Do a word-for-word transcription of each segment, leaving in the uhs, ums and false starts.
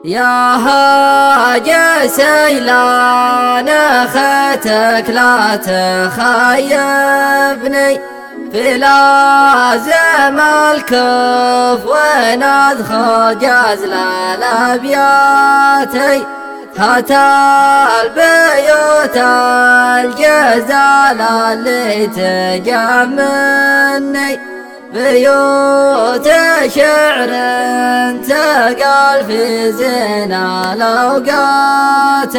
يا هاج سيلان اختك لا تخيبني في لازم الكف ونذخر جزل الابيات هات البيوت الجزال اللي تجمعني بيوت شعر تقال في زين الأوقات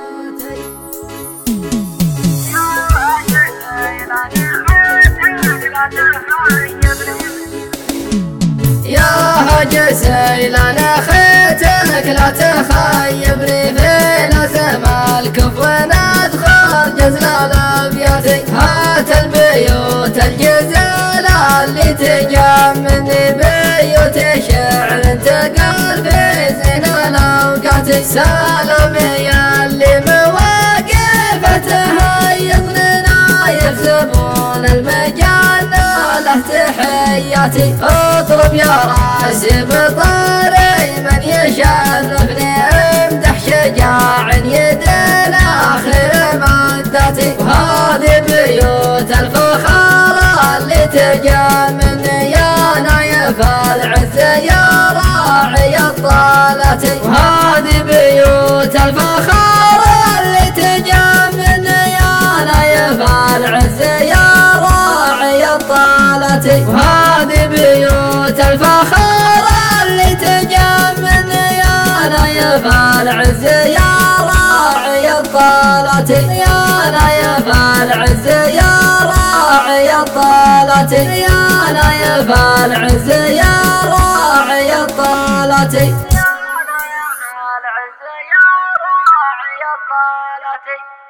يا هاج سيلان اختك لا تخيبني في لازم الكف وندخل جزل الابيات هات البيوت الجزال اللي تجمعني بيوت شعر تقال في زين الاوقات سلام يا اللي مواقف تهيضنا يكسبون المجال له تحياتي اطرب يا راسي بطاري من يشرفني امدح شجاع يدين اخر مدتي وهذه بيوت الفخار اللي تجمعني يا نايف العز يا راعي الطالات وهذه بيوت الفخار اللي تجمعني يا نايف العز يا راعي الطالات وهذه بيوت الفخار اللي تجمعني يا نايف العز يا راعي الطالات يا نايف العز يا راعي الطالات يا نايف العز يا راعي الطالات يا نايف العز يا راعي الطالات.